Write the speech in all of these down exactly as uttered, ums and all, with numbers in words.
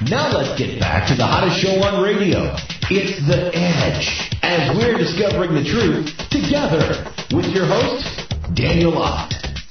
Now let's get back to the hottest show on radio. It's The Edge, as we're discovering the truth together with your host, Daniel Lott.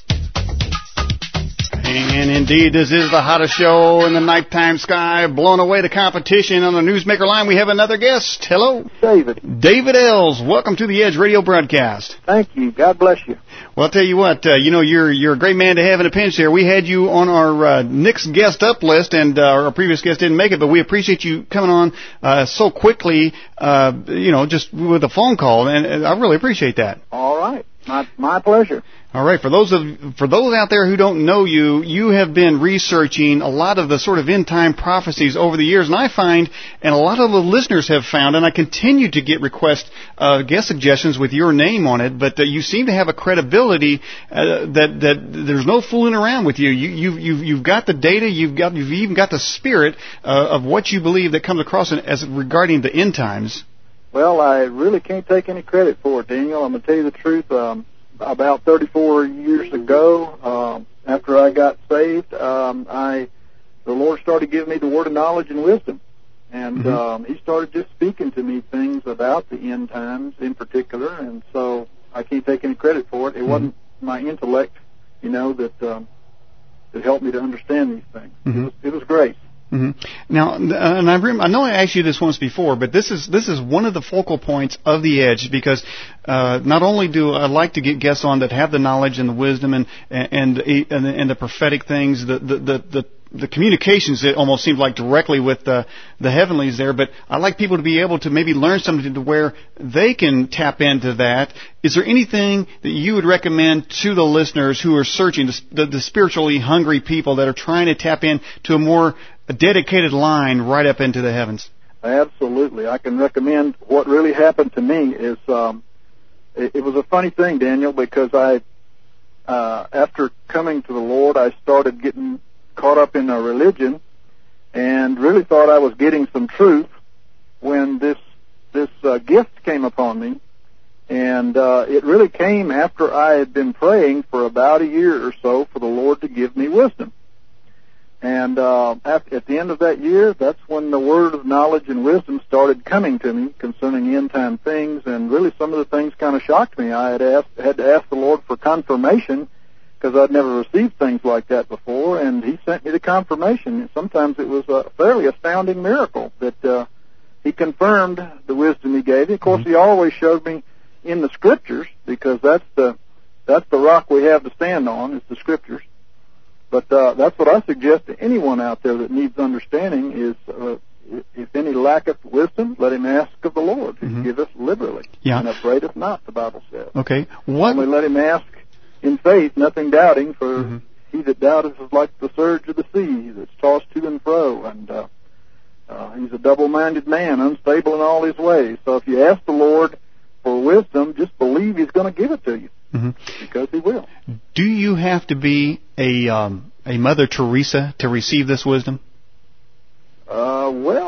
And indeed, this is the hottest show in the nighttime sky, blowing away the competition. On the Newsmaker line, we have another guest. Hello. David. David Ells. Welcome to the Edge radio broadcast. Thank you. God bless you. Well, I'll tell you what, uh, you know, you're you're a great man to have in a pinch there. We had you on our uh, next guest up list, and uh, our previous guest didn't make it, but we appreciate you coming on uh, so quickly, uh, you know, just with a phone call, and, and I really appreciate that. All right. My, my pleasure. All right. For those of for those out there who don't know you, you have been researching a lot of the sort of end time prophecies over the years, and I find, and a lot of the listeners have found, and I continue to get requests, uh, guest suggestions with your name on it, but uh, you seem to have a credibility uh, that that there's no fooling around with you. You you've you've, you've got the data, you've got you've even got the spirit uh, of what you believe that comes across as regarding the end times. Well, I really can't take any credit for it, Daniel. I'm going to tell you the truth. Um, about thirty-four years ago, um, after I got saved, um, I the Lord started giving me the word of knowledge and wisdom. And mm-hmm. um, He started just speaking to me things about the end times in particular. And so I can't take any credit for it. It mm-hmm. wasn't my intellect, you know, that um, that helped me to understand these things. Mm-hmm. It was, it was grace. Mm-hmm. Now, and I, rem- I know I asked you this once before, but this is this is one of the focal points of the Edge, because uh, not only do I like to get guests on that have the knowledge and the wisdom and and and, and the prophetic things, the the the, the the communications, it almost seems like directly with the, the heavenlies there, but I like people to be able to maybe learn something to where they can tap into that. Is there anything that you would recommend to the listeners who are searching, the, the spiritually hungry people that are trying to tap into a more dedicated line right up into the heavens? Absolutely. I can recommend what really happened to me is, um, it, it was a funny thing, Daniel, because I, uh, after coming to the Lord, I started getting caught up in a religion and really thought I was getting some truth when this this uh, gift came upon me. And uh, it really came after I had been praying for about a year or so for the Lord to give me wisdom. And uh, at, at the end of that year, that's when the word of knowledge and wisdom started coming to me concerning end-time things, and really some of the things kind of shocked me. I had asked, had to ask the Lord for confirmation, because I'd never received things like that before, and He sent me the confirmation. Sometimes it was a fairly astounding miracle that uh, He confirmed the wisdom He gave me. Of course, mm-hmm. He always showed me in the Scriptures, because that's the that's the rock we have to stand on, is the Scriptures. But uh, that's what I suggest to anyone out there that needs understanding is, uh, if any lacketh wisdom, let him ask of the Lord, who mm-hmm. giveth liberally, yeah. and upbraideth not, the Bible says. Okay. What? Only let him ask in faith, nothing doubting, for mm-hmm. he that doubteth is like the surge of the sea that's tossed to and fro, and uh, uh, he's a double-minded man, unstable in all his ways. So if you ask the Lord for wisdom, just believe He's going to give it to you, mm-hmm. because He will. Do you have to be a um, a Mother Teresa to receive this wisdom? Uh, well,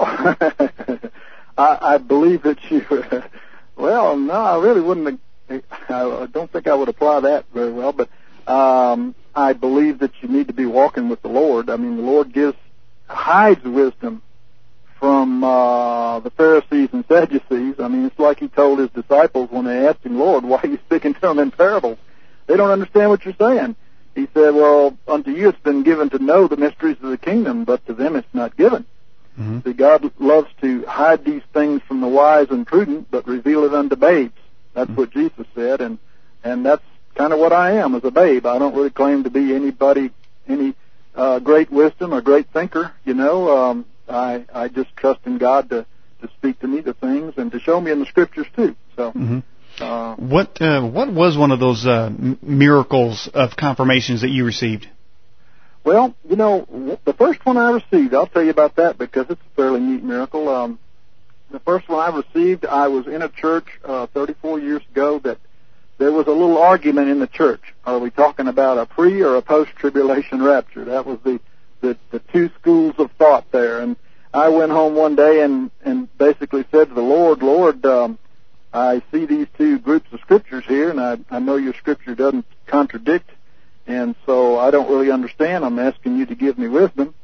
I, I believe that you. Well, no, I really wouldn't. I don't think I would apply that very well, but um, I believe that you need to be walking with the Lord. I mean, the Lord gives, hides wisdom from uh, the Pharisees and Sadducees. I mean, it's like He told His disciples when they asked Him, Lord, why are you speaking to them in parables? They don't understand what you're saying. He said, well, unto you it's been given to know the mysteries of the kingdom, but to them it's not given. Mm-hmm. See, God loves to hide these things from the wise and prudent, but reveal it unto babes. That's what Jesus said, and and that's kind of what I am as a babe. I don't really claim to be anybody, any uh, great wisdom or great thinker, you know. Um, I I just trust in God to, to speak to me the things and to show me in the Scriptures, too. So, mm-hmm. uh, What uh, what was one of those uh, miracles of confirmations that you received? Well, you know, the first one I received, I'll tell you about that because it's a fairly neat miracle. Um The first one I received, I was in a church uh, thirty-four years ago that there was a little argument in the church. Are we talking about a pre- or a post-tribulation rapture? That was the, the, the two schools of thought there. And I went home one day and, and basically said to the Lord, Lord, um, I see these two groups of scriptures here, and I, I know your scripture doesn't contradict, and so I don't really understand. I'm asking you to give me wisdom.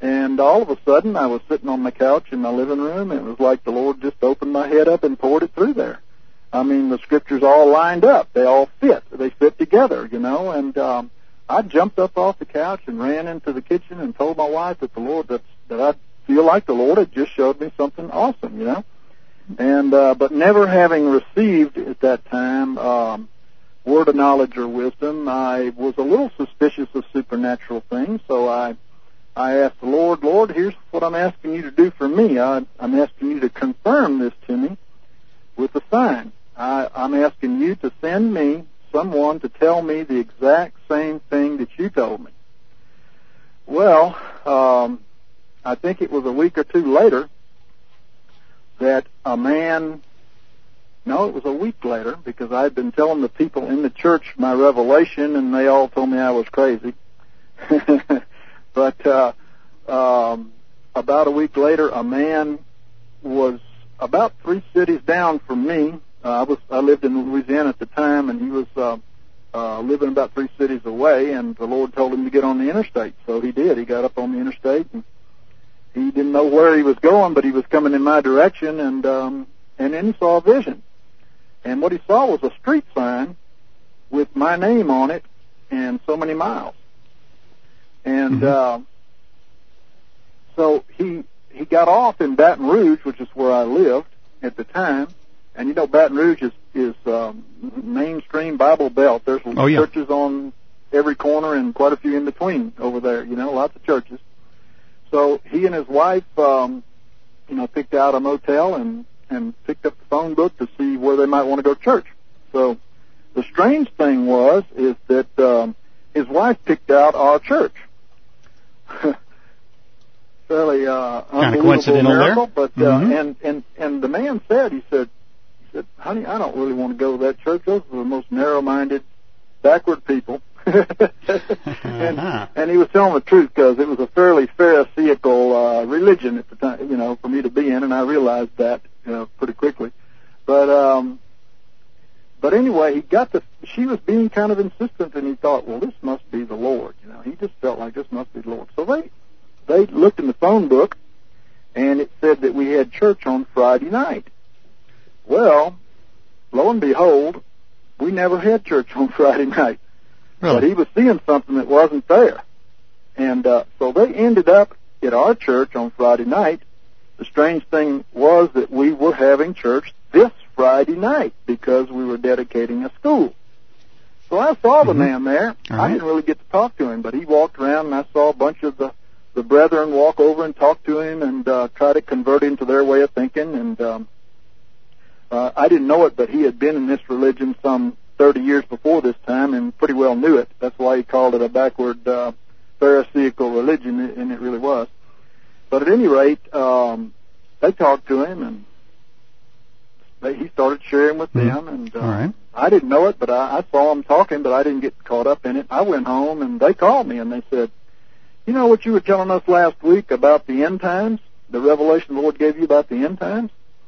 And all of a sudden, I was sitting on my couch in my living room, and it was like the Lord just opened my head up and poured it through there. I mean, the scriptures all lined up. They all fit. They fit together, you know. And um, I jumped up off the couch and ran into the kitchen and told my wife that the Lord, that, that I feel like the Lord had just showed me something awesome, you know. And uh, but never having received at that time um, word of knowledge or wisdom, I was a little suspicious of supernatural things. So I I asked the Lord, Lord, here's what I'm asking you to do for me. I, I'm asking you to confirm this to me with a sign. I, I'm asking you to send me someone to tell me the exact same thing that you told me. Well, um, I think it was a week or two later that a man, no, it was a week later, because I had been telling the people in the church my revelation, and they all told me I was crazy. But uh, um, about a week later, a man was about three cities down from me. Uh, I was I lived in Louisiana at the time, and he was uh, uh, living about three cities away. And the Lord told him to get on the interstate, so he did. He got up on the interstate, and he didn't know where he was going, but he was coming in my direction. And um, and then he saw a vision, and what he saw was a street sign with my name on it and so many miles. And mm-hmm. uh, so he he got off in Baton Rouge, which is where I lived at the time. And you know, Baton Rouge is is um, mainstream Bible belt. There's oh, yeah. churches on every corner and quite a few in between over there. You know, lots of churches. So he and his wife, um, you know, picked out a motel and and picked up the phone book to see where they might want to go to church. So the strange thing was is that um, his wife picked out our church. Fairly uh, unbelievable miracle, there. but uh, mm-hmm. and and and the man said, he said, he said, honey, I don't really want to go to that church. Those are the most narrow-minded, backward people. and, uh-huh. and he was telling the truth, because it was a fairly pharisaical uh, religion at the time, you know, for me to be in, and I realized that, you know, pretty quickly. But um, but anyway, he got the. She was being kind of insistent, and he thought, well, this must be the Lord. You know, he just felt like this must be the Lord. So they they looked in the phone book, and it said that we had church on Friday night. Well, lo and behold, we never had church on Friday night. Really? But he was seeing something that wasn't there. And uh, so they ended up at our church on Friday night. The strange thing was that we were having church this Friday night because we were dedicating a school. So I saw the mm-hmm. man there. All I right. didn't really get to talk to him, but he walked around, and I saw a bunch of the, the brethren walk over and talk to him and uh, try to convert him to their way of thinking. And um, uh, I didn't know it, but he had been in this religion some thirty years before this time and pretty well knew it. That's why he called it a backward uh, pharisaical religion, and it really was. But at any rate, um, they talked to him, and they, he started sharing with mm-hmm. them. And uh, All right. I didn't know it, but I, I saw them talking, but I didn't get caught up in it. I went home, and they called me, and they said, you know what you were telling us last week about the end times, the revelation the Lord gave you about the end times?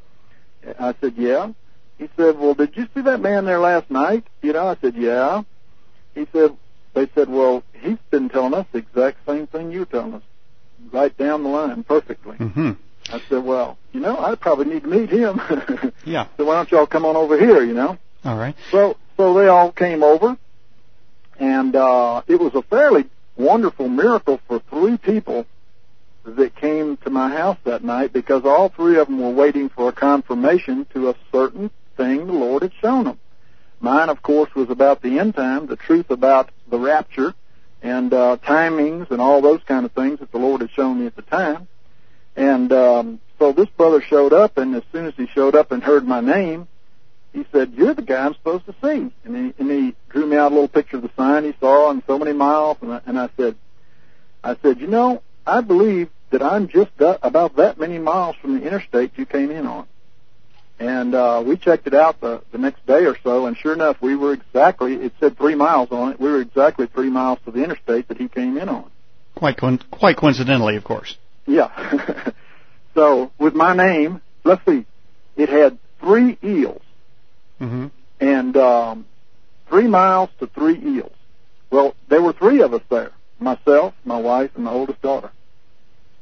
I said, yeah. He said, well, did you see that man there last night? You know, I said, yeah. He said, they said, well, he's been telling us the exact same thing you're telling us, right down the line, perfectly. Mm-hmm. I said, well, you know, I probably need to meet him. Yeah. So why don't y'all come on over here, you know? All right. So, so they all came over, and uh, it was a fairly wonderful miracle for three people that came to my house that night, because all three of them were waiting for a confirmation to a certain thing the Lord had shown them. Mine, of course, was about the end time, the truth about the rapture and uh, timings and all those kind of things that the Lord had shown me at the time. And um, so this brother showed up, and as soon as he showed up and heard my name, he said, you're the guy I'm supposed to see. And he, and he drew me out a little picture of the sign he saw and so many miles. And I, and I said, I said, you know, I believe that I'm just that, about that many miles from the interstate you came in on. And uh, we checked it out the, the next day or so, and sure enough, we were exactly, it said three miles on it, we were exactly three miles to the interstate that he came in on. Quite co- quite coincidentally, of course. Yeah. So, with my name, let's see, it had three eels. Mm-hmm. And um, three miles to three eels. Well, there were three of us there, myself, my wife, and my oldest daughter.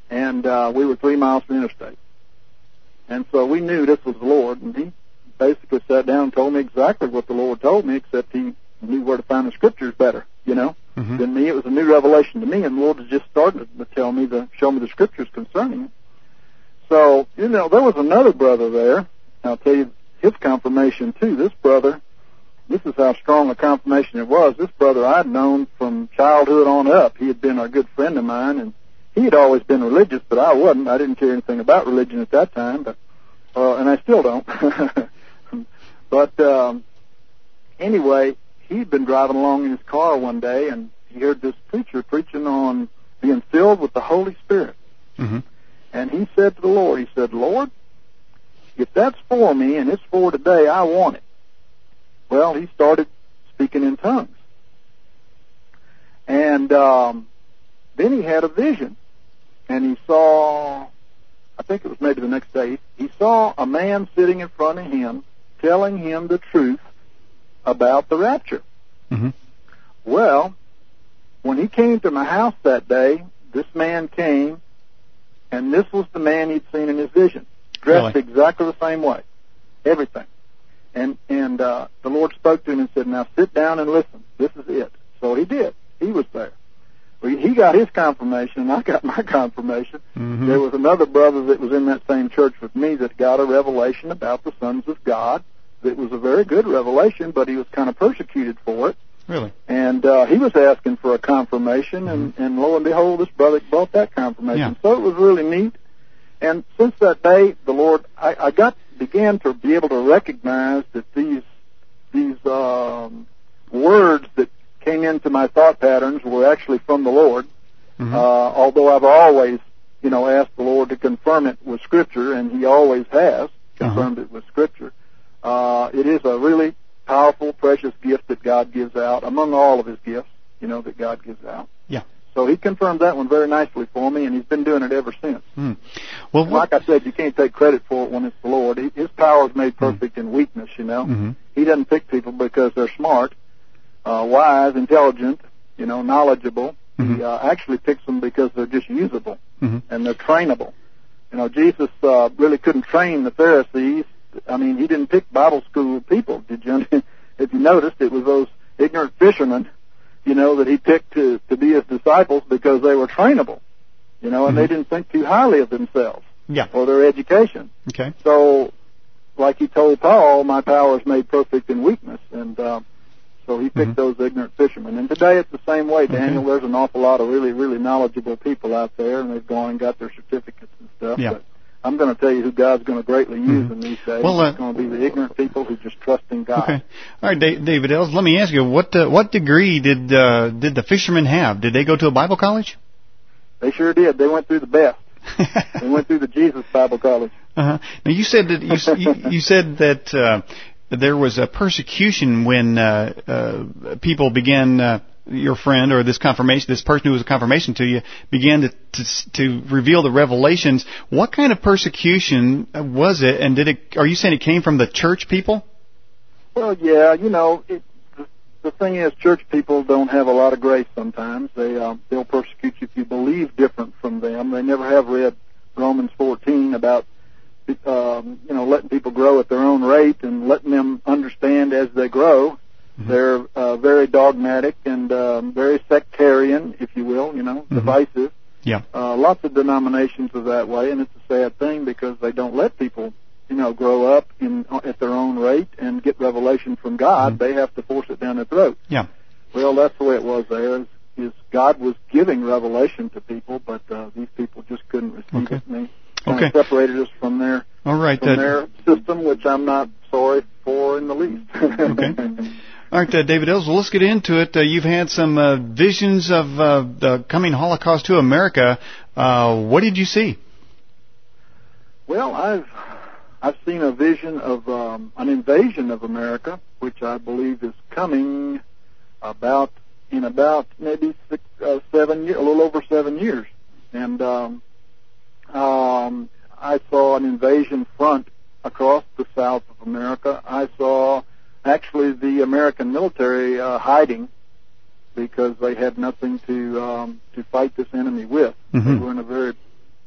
and uh, we were three miles from the interstate. And so we knew this was the Lord, and he basically sat down and told me exactly what the Lord told me, except he knew where to find the Scriptures better, you know, mm-hmm. than me. It was a new revelation to me, and the Lord was just starting to tell me, to show me the Scriptures concerning it. So, you know, there was another brother there. I'll tell you his confirmation, too. This brother, this is how strong a confirmation it was. This brother I'd known from childhood on up. He had been a good friend of mine, and he had always been religious, but I wasn't. I didn't care anything about religion at that time, but uh, and I still don't. But um, anyway, he'd been driving along in his car one day, and he heard this preacher preaching on being filled with the Holy Spirit. Mm-hmm. And he said to the Lord, he said, Lord, if that's for me and it's for today, I want it. Well, he started speaking in tongues. And um, then he had a vision. And he saw, I think it was maybe the next day, he saw a man sitting in front of him telling him the truth about the rapture. Mm-hmm. Well, when he came to my house that day, this man came, and this was the man he'd seen in his vision, dressed really? exactly the same way, everything. And and uh, the Lord spoke to him and said, now sit down and listen. This is it. So he did. He was there. He got his confirmation, and I got my confirmation. Mm-hmm. There was another brother that was in that same church with me that got a revelation about the sons of God. It was a very good revelation, but he was kind of persecuted for it. Really? And uh, he was asking for a confirmation, and, mm-hmm. and lo and behold, this brother brought that confirmation. Yeah. So it was really neat. And since that day, the Lord, I, I got began to be able to recognize that these these um, words that came into my thought patterns were actually from the Lord. Mm-hmm. Uh, although I've always, you know, asked the Lord to confirm it with Scripture, and He always has confirmed uh-huh. it with Scripture. Uh, it is a really powerful, precious gift that God gives out among all of His gifts, you know, that God gives out. Yeah. So He confirmed that one very nicely for me, and He's been doing it ever since. Mm. Well, like I said, you can't take credit for it when it's the Lord. He, His power is made perfect mm. in weakness, you know. Mm-hmm. He doesn't pick people because they're smart, uh, wise, intelligent, you know, knowledgeable. Mm-hmm. He uh, actually picks them because they're just usable, mm-hmm. and they're trainable. You know, Jesus uh, really couldn't train the Pharisees. I mean, He didn't pick Bible school people. Did you? If you noticed, it was those ignorant fishermen, you know, that He picked to, to be His disciples because they were trainable, you know, and mm-hmm. they didn't think too highly of themselves yeah. or their education. Okay. So, like He told Paul, my power is made perfect in weakness, and uh, so He picked mm-hmm. those ignorant fishermen. And today it's the same way, Daniel. Okay. There's an awful lot of really, really knowledgeable people out there, and they've gone and got their certificates and stuff. Yeah. But I'm going to tell you who God's going to greatly use mm-hmm. in these days. Well, uh, it's going to be the ignorant people who just trust in God. Okay. All right, David Els, let me ask you, what uh, what degree did uh, did the fishermen have? Did they go to a Bible college? They sure did. They went through the best. They went through the Jesus Bible College. Uh-huh. Now, you said that you, you, you said that uh, there was a persecution when uh, uh, people began. Uh, your friend or this confirmation, this person who was a confirmation to you, began to, to to reveal the revelations. What kind of persecution was it, and did it? Are you saying it came from the church people? Well, yeah, you know, it, the, the thing is, church people don't have a lot of grace sometimes. They uh, they'll persecute you if you believe different from them. They never have read Romans fourteen about um, you know letting people grow at their own rate and letting them understand as they grow. Mm-hmm. They're uh, very dogmatic and um, very sectarian, if you will, you know, mm-hmm. divisive. Yeah. Uh, lots of denominations are that way, and it's a sad thing because they don't let people, you know, grow up in at their own rate and get revelation from God. Mm-hmm. They have to force it down their throat. Yeah. Well, that's the way it was there. Is, is God was giving revelation to people, but uh, these people just couldn't receive okay. it. And they kind okay. of separated us from their All right. from uh, their system, which I'm not sorry for in the least. okay. All right, uh, David Els, well, let's get into it. Uh, you've had some uh, visions of uh, the coming Holocaust to America. Uh, what did you see? Well, I've I've seen a vision of um, an invasion of America, which I believe is coming about in about maybe six, uh, seven years, a little over seven years. And um, um, I saw an invasion front across the south of America. I saw actually the American military uh, hiding because they had nothing to um, to fight this enemy with. Mm-hmm. They were in a very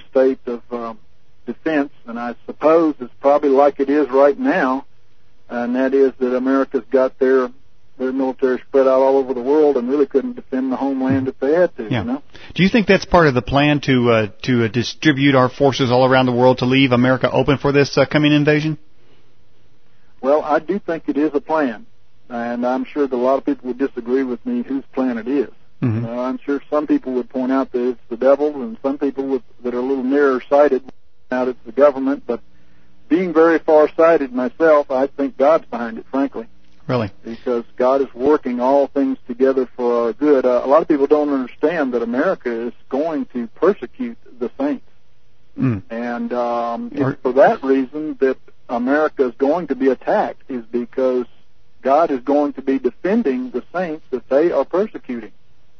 state of um, defense, and I suppose it's probably like it is right now, and that is that America's got their their military spread out all over the world and really couldn't defend the homeland if they had to. Yeah. You know? Do you think that's part of the plan to uh, to uh, distribute our forces all around the world to leave America open for this uh, coming invasion? Well, I do think it is a plan, and I'm sure that a lot of people would disagree with me whose plan it is. Mm-hmm. Uh, I'm sure some people would point out that it's the devil, and some people would, that are a little nearer-sighted would point out it's the government. But being very far-sighted myself, I think God's behind it, frankly. Really? Because God is working all things together for our good. Uh, a lot of people don't understand that America is going to persecute the saints. Mm. And um, it's for that reason that America is going to be attacked, is because God is going to be defending the saints that they are persecuting.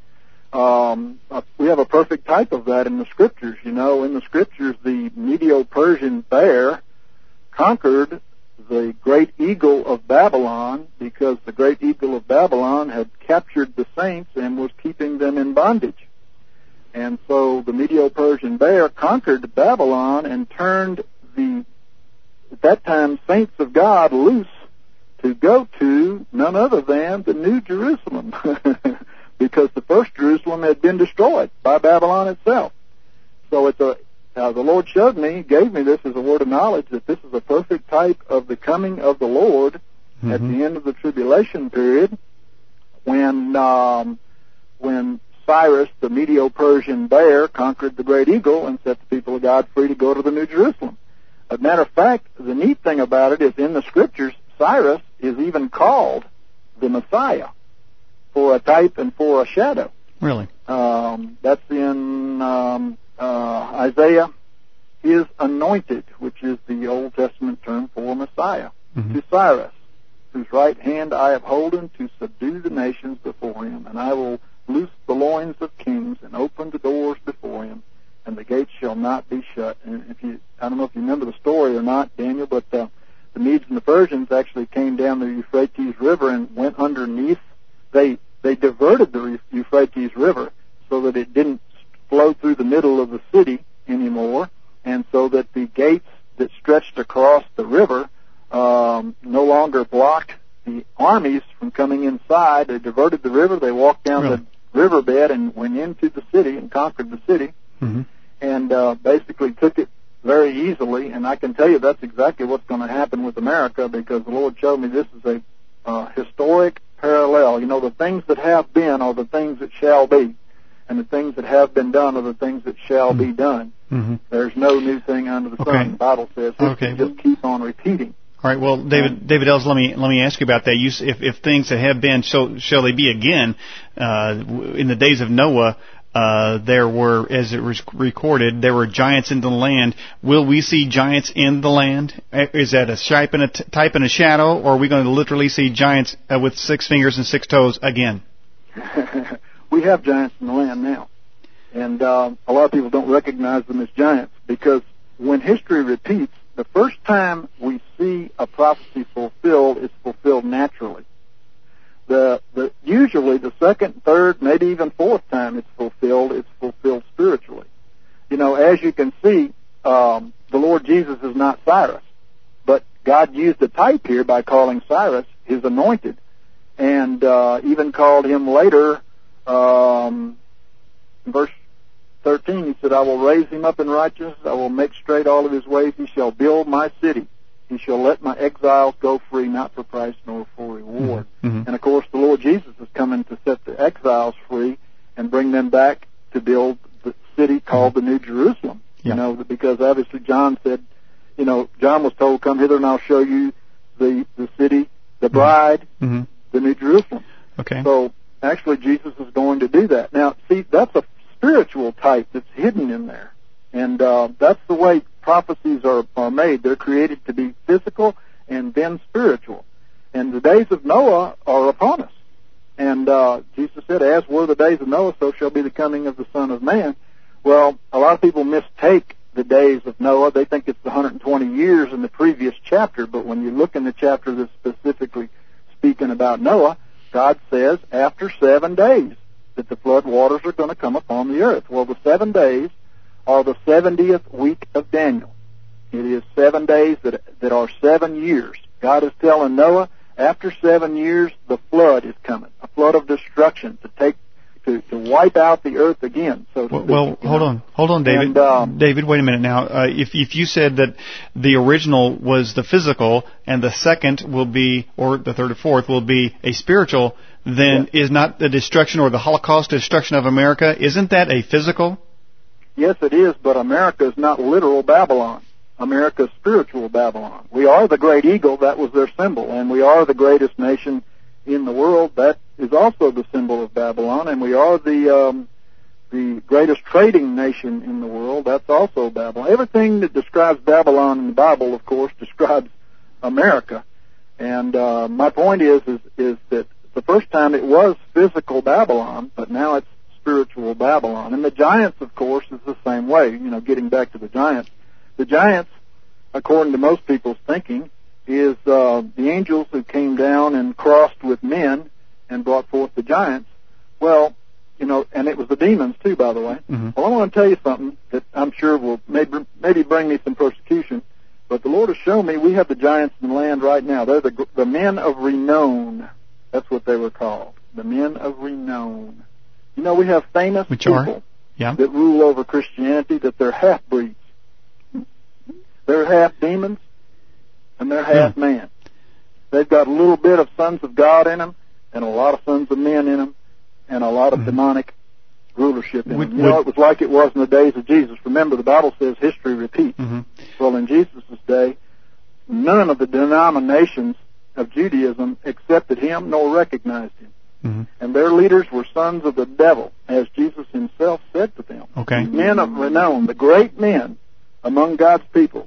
Um, uh, we have a perfect type of that in the Scriptures. You know, in the Scriptures, the Medo-Persian bear conquered the great eagle of Babylon because the great eagle of Babylon had captured the saints and was keeping them in bondage. And so the Medo-Persian bear conquered Babylon and turned the, at that time, saints of God loose to go to none other than the New Jerusalem. Because the first Jerusalem had been destroyed by Babylon itself. So it's a, uh, the Lord showed me, gave me this as a word of knowledge, that this is a perfect type of the coming of the Lord mm-hmm. at the end of the tribulation period, when um, when Cyrus, the Medo-Persian bear, conquered the great eagle and set the people of God free to go to the New Jerusalem. As a matter of fact, the neat thing about it is in the Scriptures, Cyrus is even called the Messiah, for a type and for a shadow. Really? Um, that's in um, uh, Isaiah, is anointed, which is the Old Testament term for Messiah, mm-hmm. to Cyrus, whose right hand I have holden to subdue the nations before him, and I will loose the loins of kings and open the doors before him, and the gates shall not be shut. And if you, I don't know if you remember the story or not, Daniel, but uh, the Medes and the Persians actually came down the Euphrates River and went underneath. They they diverted the Euphrates River so that it didn't flow through the middle of the city anymore, and so that the gates that stretched across the river um, no longer blocked the armies from coming inside. They diverted the river. They walked down really? the riverbed and went into the city and conquered the city, mm-hmm. and uh, basically took it very easily. And I can tell you that's exactly what's going to happen with America, because the Lord showed me this is a uh, historic parallel. You know, the things that have been are the things that shall be, and the things that have been done are the things that shall mm-hmm. be done. Mm-hmm. There's no new thing under the okay. sun. The Bible says this okay. just keep on repeating. All right. Well, David, David Ells, let me let me ask you about that. You, if if things that have been, so shall they be again? Uh, in the days of Noah, uh, there were, as it was recorded, there were giants in the land. Will we see giants in the land? Is that a type and a t- type and a shadow, or are we going to literally see giants uh, with six fingers and six toes again? We have giants in the land now, and uh, a lot of people don't recognize them as giants, because when history repeats, the first time we see a prophecy fulfilled, it's fulfilled naturally. The, the usually the second, third, maybe even fourth time it's fulfilled, it's fulfilled spiritually. You know, as you can see, um, the Lord Jesus is not Cyrus, but God used a type here by calling Cyrus his anointed, and uh, even called him later. Um, in verse thirteen, he said, I will raise him up in righteousness, I will make straight all of his ways, he shall build my city. He shall let my exiles go free, not for price nor for reward. Mm-hmm. And, of course, the Lord Jesus is coming to set the exiles free and bring them back to build the city called mm-hmm. the New Jerusalem. Yeah. You know, because obviously John said, you know, John was told, come hither and I'll show you the, the city, the bride, mm-hmm. the New Jerusalem. Okay. So, actually, Jesus is going to do that. Now, see, that's a spiritual type that's hidden in there. And uh, that's the way prophecies are, are made. They're created to be physical and then spiritual. And the days of Noah are upon us. And uh, Jesus said, as were the days of Noah, so shall be the coming of the Son of Man. Well, a lot of people mistake the days of Noah. They think it's the one hundred twenty years in the previous chapter. But when you look in the chapter that's specifically speaking about Noah, God says after seven days that the flood waters are going to come upon the earth. Well, the seven days are the seventieth week of Daniel. It is seven days that that are seven years. God is telling Noah, after seven years, the flood is coming, a flood of destruction to take to, to wipe out the earth again. So to well, speak, well hold know? on, hold on, David. And, um, David, wait a minute now. Uh, if if you said that the original was the physical and the second will be, or the third or fourth will be a spiritual, then yes. is not the destruction or the Holocaust destruction of America? Isn't that a physical? Yes, it is, but America is not literal Babylon. America is spiritual Babylon. We are the great eagle, that was their symbol, and we are the greatest nation in the world, that is also the symbol of Babylon, and we are the um, the greatest trading nation in the world, that's also Babylon. Everything that describes Babylon in the Bible, of course, describes America. And uh, my point is, is, is that the first time it was physical Babylon, but now it's spiritual Babylon. And the giants, of course, is the same way, you know, getting back to the giants. The giants, according to most people's thinking, is uh, the angels who came down and crossed with men and brought forth the giants. Well, you know, and it was the demons too, by the way. Mm-hmm. Well, I want to tell you something that I'm sure will maybe, maybe bring me some persecution, but the Lord has shown me we have the giants in the land right now. They're the, the men of renown. That's what they were called, the men of renown. You know, we have famous Which people are? Yeah. that rule over Christianity, that they're half-breeds. They're half demons, and they're half yeah. man. They've got a little bit of sons of God in them, and a lot of sons of men in them, and a lot of mm-hmm. demonic rulership in would, them. You would, know, it was like it was in the days of Jesus. Remember, the Bible says history repeats. Mm-hmm. Well, in Jesus' day, none of the denominations of Judaism accepted him nor recognized him. Mm-hmm. And their leaders were sons of the devil, as Jesus himself said to them. Okay. Men of renown, the great men among God's people.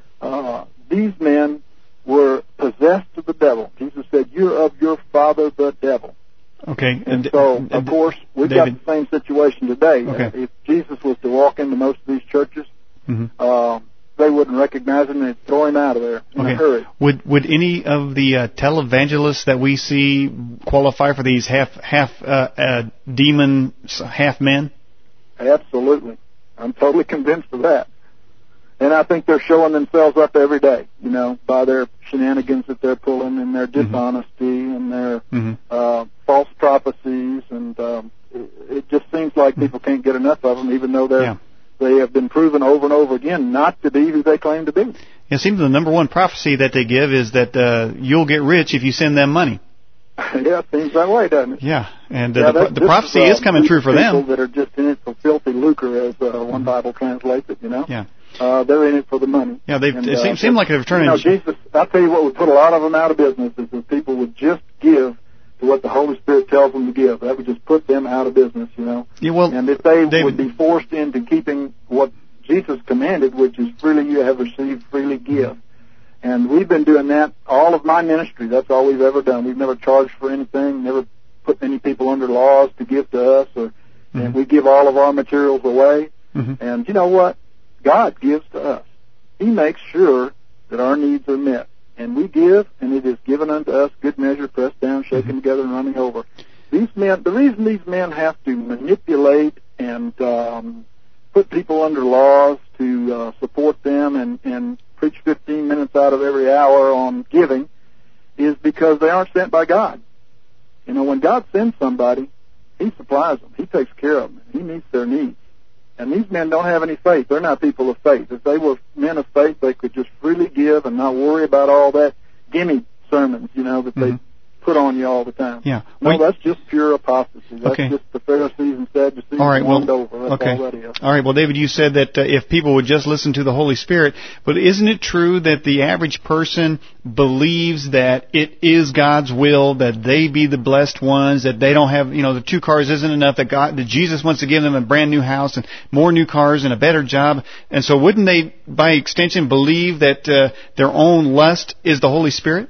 Uh, these men were possessed of the devil. Jesus said, "You're of your father, the devil." Okay. And so, of course, we've David. got the same situation today. Okay. Uh, if Jesus was to walk into most of these churches, mm-hmm. uh, they wouldn't recognize him and they'd throw him out of there in okay. a hurry. Would would any of the uh, televangelists that we see qualify for these half half uh, uh, demon, half men? Absolutely. I'm totally convinced of that. And I think they're showing themselves up every day, you know, by their shenanigans that they're pulling and their dishonesty mm-hmm. and their mm-hmm. uh, false prophecies. And um, it, it just seems like mm-hmm. people can't get enough of them, even though they're, yeah. they have been proven over and over again not to be who they claim to be. It seems the number one prophecy that they give is that uh, you'll get rich if you send them money. Yeah, it seems that way, doesn't it? Yeah, and uh, yeah, the, the prophecy is, uh, is coming true for them. People that are just in it for filthy lucre, as uh, one mm-hmm. Bible translates it, you know? Yeah. Uh, they're in it for the money. Yeah, they and, it uh, seem, seem like they're turning. You know, Jesus, I'll tell you what would put a lot of them out of business is if people would just give to what the Holy Spirit tells them to give. That would just put them out of business, you know. Yeah, well, and if they David, would be forced into keeping what Jesus commanded, which is freely you have received, freely give. And we've been doing that all of my ministry. That's all we've ever done. We've never charged for anything, never put any people under laws to give to us, or mm-hmm. and we give all of our materials away. Mm-hmm. And you know what? God gives to us. He makes sure that our needs are met. And we give, and it is given unto us good measure, pressed down, shaken mm-hmm. together, and running over. These men, the reason these men have to manipulate and um, put people under laws to uh, support them and, and preach fifteen minutes out of every hour on giving is because they aren't sent by God. You know, when God sends somebody, He supplies them. He takes care of them. He meets their needs. And these men don't have any faith. They're not people of faith. If they were men of faith, they could just freely give and not worry about all that gimme sermons, you know, that mm-hmm. they put on you all the time. Yeah. No, well, that's just pure apostasy. That's okay. just the Pharisees and Sadducees all right, warmed well, over. That's okay. all that is. All right. Well, David, you said that uh, if people would just listen to the Holy Spirit, but isn't it true that the average person believes that it is God's will that they be the blessed ones, that they don't have, you know, the two cars isn't enough, that God, that Jesus wants to give them a brand new house and more new cars and a better job, and so wouldn't they, by extension, believe that uh, their own lust is the Holy Spirit?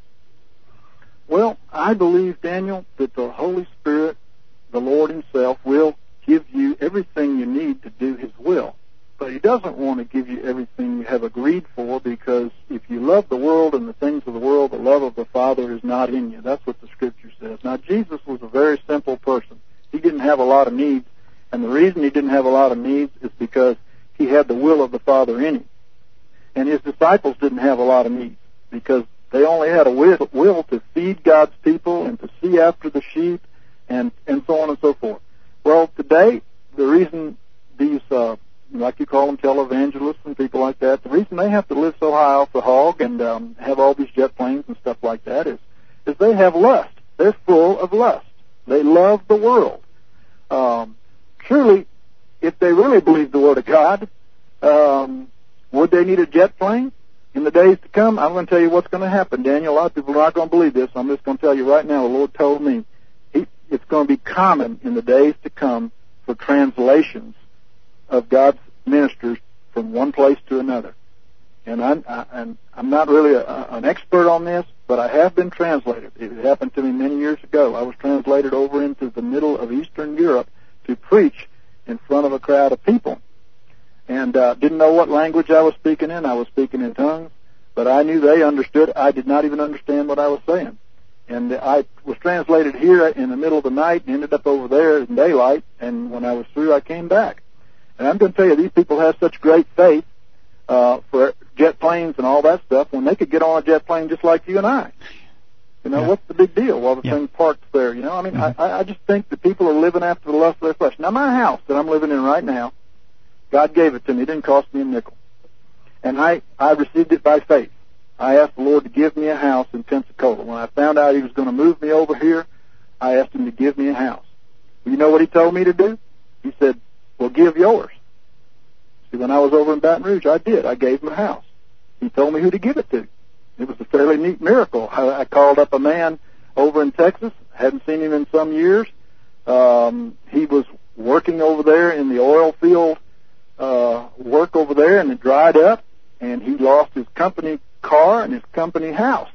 Well, I believe, Daniel, that the Holy Spirit, the Lord Himself, will give you everything you need to do His will. But He doesn't want to give you everything you have agreed for, because if you love the world and the things of the world, the love of the Father is not in you. That's what the Scripture says. Now, Jesus was a very simple person. He didn't have a lot of needs, and the reason He didn't have a lot of needs is because he had the will of the Father in him. And his disciples didn't have a lot of needs because they only had a will, will to feed God's people and to see after the sheep and, and so on and so forth. Well, today, the reason these, uh, like you call them, televangelists and people like that, the reason they have to live so high off the hog and um, have all these jet planes and stuff like that is, is they have lust. They're full of lust. They love the world. Um, surely, if they really believe the Word of God, um, would they need a jet plane? In the days to come, I'm going to tell you what's going to happen, Daniel. A lot of people are not going to believe this. I'm just going to tell you right now, the Lord told me he, it's going to be common in the days to come for translations of God's ministers from one place to another. And I'm, I, and I'm not really a, an expert on this, but I have been translated. It happened to me many years ago. I was translated over into the middle of Eastern Europe to preach in front of a crowd of people. And uh, didn't know what language I was speaking in. I was speaking in tongues, but I knew they understood. I did not even understand what I was saying. And I was translated here in the middle of the night and ended up over there in daylight, and when I was through, I came back. And I'm going to tell you, these people have such great faith uh, for jet planes and all that stuff when they could get on a jet plane just like you and I. You know, yeah. What's the big deal while the yeah. thing parks there? You know, I mean, mm-hmm. I, I just think that people are living after the lust of their flesh. Now, my house that I'm living in right now, God gave it to me. It didn't cost me a nickel. And I, I received it by faith. I asked the Lord to give me a house in Pensacola. When I found out he was going to move me over here, I asked him to give me a house. Well, you know what he told me to do? He said, well, give yours. See, when I was over in Baton Rouge, I did. I gave him a house. He told me who to give it to. It was a fairly neat miracle. I, I called up a man over in Texas. Hadn't seen him in some years. Um, he was working over there in the oil field uh, work over there, and it dried up, and he lost his company car and his company house.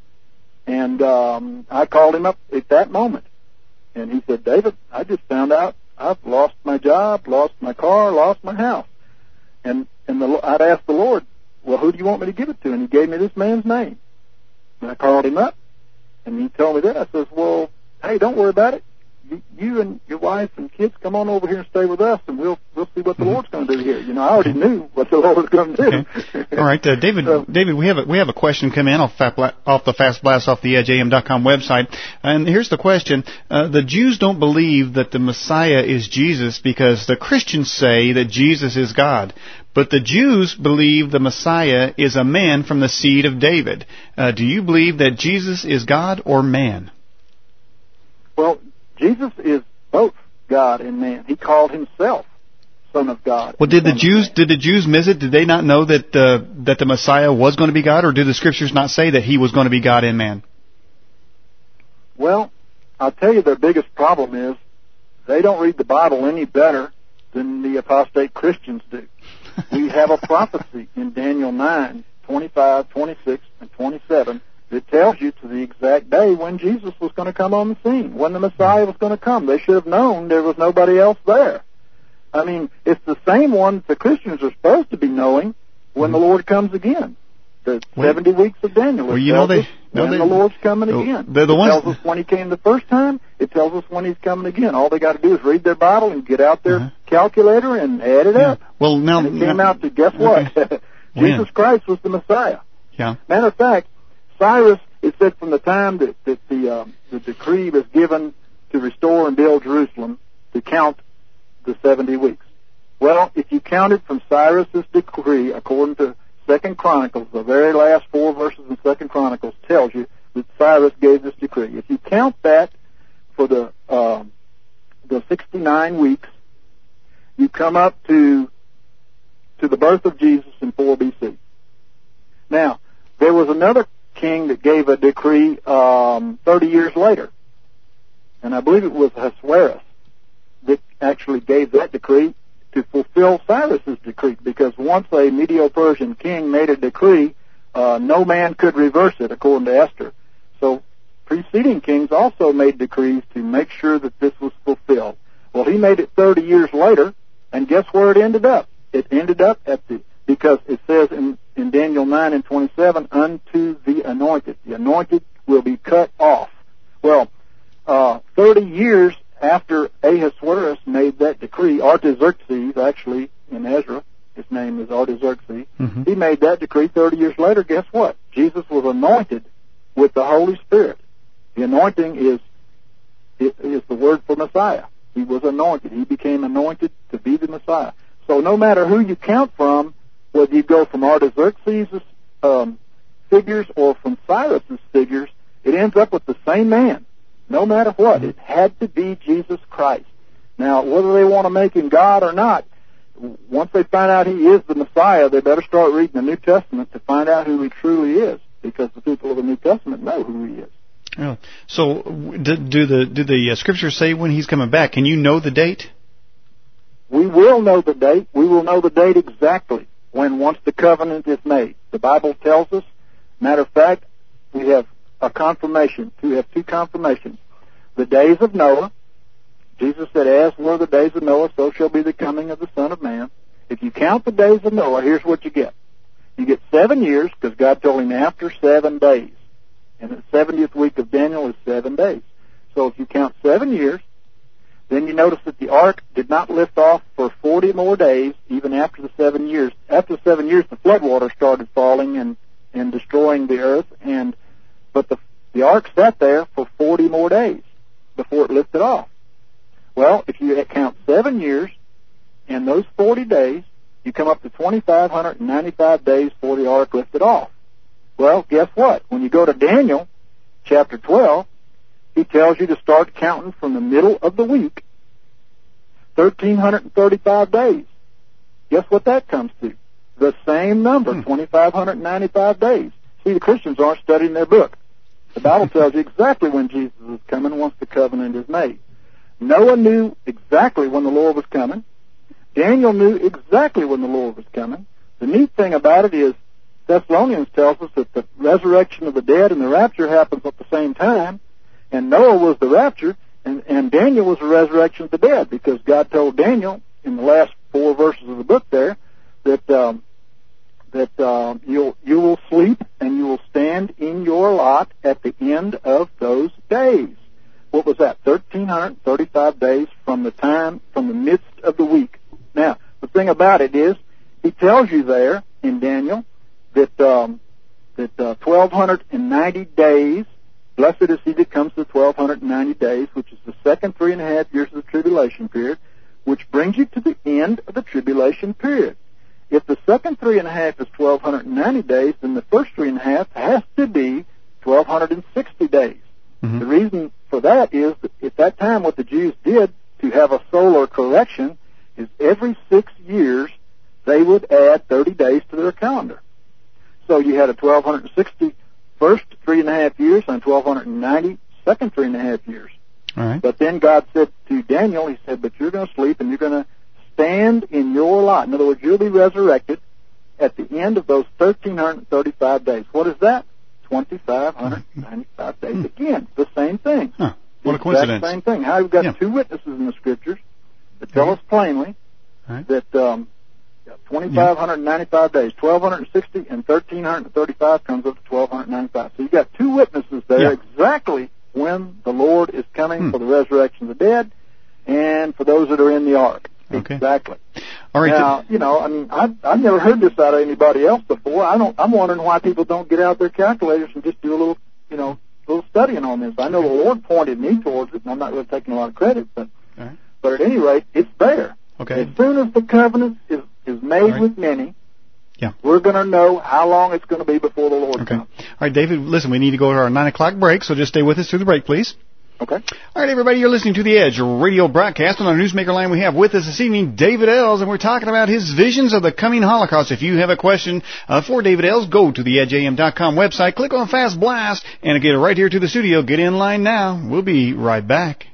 And um, I called him up at that moment, and he said, David, I just found out I've lost my job, lost my car, lost my house. And and the, I'd asked the Lord, well, who do you want me to give it to? And he gave me this man's name. And I called him up, and he told me that. I says, well, hey, don't worry about it. You, you and your wife and kids come on over here and stay with us, and we'll we'll see what the mm-hmm. Lord's going to do here. You know, I already knew what the Lord was going to do. Okay. All right, uh, David. So, David, we have a, we have a question come in off, off the Fast Blast off the Edge A M dot com website, and here's the question: uh, the Jews don't believe that the Messiah is Jesus because the Christians say that Jesus is God. But the Jews believe the Messiah is a man from the seed of David. Uh, do you believe that Jesus is God or man? Well, Jesus is both God and man. He called himself Son of God. Well, did the Jews did the Jews miss it? Did they not know that uh, that the Messiah was going to be God, or did the Scriptures not say that he was going to be God and man? Well, I'll tell you, their biggest problem is they don't read the Bible any better than the apostate Christians do. We have a prophecy in Daniel nine, twenty-five, twenty-six, and twenty-seven that tells you to the exact day when Jesus was going to come on the scene, when the Messiah was going to come. They should have known there was nobody else there. I mean, it's the same one that the Christians are supposed to be knowing when mm-hmm. the Lord comes again. The well, seventy weeks of Daniel. Well, you know they, when they, the Lord's coming again. They're the it ones, tells us when he came the first time. It tells us when he's coming again. All they got to do is read their Bible and get out their uh-huh. calculator and add it yeah. up. Well, now and it came now, out to, guess what? Okay. Jesus Christ was the Messiah. Yeah. Matter of fact, Cyrus, it said from the time that, that the, um, the decree was given to restore and build Jerusalem to count the seventy weeks. Well, if you count it from Cyrus's decree, according to Second Chronicles, the very last four verses in Second Chronicles tells you that Cyrus gave this decree. If you count that for the uh, the sixty-nine weeks, you come up to to the birth of Jesus in four B C. Now, there was another king that gave a decree um, thirty years later, and I believe it was Ahasuerus that actually gave that decree to fulfill Cyrus's decree, because once a Medo-Persian king made a decree, uh, no man could reverse it, according to Esther. So preceding kings also made decrees to make sure that this was fulfilled. Well, he made it thirty years later, and guess where it ended up? It ended up at the, because it says in, in Daniel nine and twenty-seven, unto the anointed. The anointed will be cut off. Well, uh, thirty years after Ahasuerus made that decree, Artaxerxes, actually, in Ezra, his name is Artaxerxes, Mm-hmm. he made that decree thirty years later. Guess what? Jesus was anointed with the Holy Spirit. The anointing is, is the word for Messiah. He was anointed. He became anointed to be the Messiah. So no matter who you count from, whether you go from Artaxerxes' um, figures or from Cyrus's figures, it ends up with the same man. No matter what, it had to be Jesus Christ. Now, whether they want to make him God or not, once they find out he is the Messiah, they better start reading the New Testament to find out who he truly is, because the people of the New Testament know who he is. Yeah. So, do, do the do the uh, scriptures say when he's coming back? Can you know the date? We will know the date. We will know the date exactly when once the covenant is made. The Bible tells us. Matter of fact, we have a confirmation. We have two confirmations. The days of Noah. Jesus said, as were the days of Noah, so shall be the coming of the Son of Man. If you count the days of Noah, here's what you get. You get seven years, because God told him after seven days. And the seventieth week of Daniel is seven days. So if you count seven years, then you notice that the ark did not lift off for forty more days, even after the seven years. After the seven years, the floodwater started falling and, and destroying the earth, and but the, the ark sat there for forty more days before it lifted off. Well, if you count seven years and those forty days, you come up to two thousand five hundred ninety-five days before the ark lifted off. Well, guess what? When you go to Daniel chapter twelve, he tells you to start counting from the middle of the week, one thousand three hundred thirty-five days. Guess what that comes to? The same number, hmm. two thousand five hundred ninety-five days. See, the Christians aren't studying their book. The Bible tells you exactly when Jesus is coming once the covenant is made. Noah knew exactly when the Lord was coming. Daniel knew exactly when the Lord was coming. The neat thing about it is Thessalonians tells us that the resurrection of the dead and the rapture happens at the same time, and Noah was the rapture, and, and Daniel was the resurrection of the dead, because God told Daniel in the last four verses of the book there that um, that uh, you'll you will sleep and you will stand in your lot at the end of those days. What was that? one thousand three hundred thirty-five days from the time, from the midst of the week. Now, the thing about it is, he tells you there in Daniel that um, that uh, one thousand two hundred ninety days, blessed is he that comes to one thousand two hundred ninety days, which is the second three and a half years of the tribulation period, which brings you to the end of the tribulation period. If the second three and a half is one thousand two hundred ninety days, then the first three and a half has to be one thousand two hundred sixty days. Mm-hmm. The reason for that is that at that time what the Jews did to have a solar correction is every six years they would add thirty days to their calendar. So you had a one thousand two hundred sixty first three and a half years and one thousand two hundred ninety second three and a half years. All right. But then God said to Daniel, he said, but you're going to sleep and you're going to stand in your lot. In other words, you'll be resurrected at the end of those one thousand three hundred thirty-five days. What is that? two thousand five hundred ninety-five days. Hmm. Again, the same thing. Huh. What the a coincidence. Same thing. How we've got yeah. two witnesses in the Scriptures that tell right. us plainly right. that um, two thousand five hundred ninety-five yeah. days, one thousand two hundred sixty and one thousand three hundred thirty-five comes up to twelve ninety-five. So you've got two witnesses there yeah. exactly when the Lord is coming hmm. for the resurrection of the dead and for those that are in the ark. Okay. Exactly. All right. Now, you know, I mean, I've, I've never heard this out of anybody else before. I don't. I'm wondering why people don't get out their calculators and just do a little, you know, a little studying on this. I know the Lord pointed me towards it, and I'm not really taking a lot of credit, but right. but at any rate, it's there. Okay. As soon as the covenant is is made right. with many, yeah. we're going to know how long it's going to be before the Lord okay. comes. All right, David. Listen, we need to go to our nine o'clock break, so just stay with us through the break, please. Okay. All right, everybody, you're listening to The Edge radio broadcast. On our Newsmaker line, we have with us this evening David Ells, and we're talking about his visions of the coming Holocaust. If you have a question uh, for David Ells, go to the edge a m dot com website, click on Fast Blast, and get it right here to the studio. Get in line now. We'll be right back.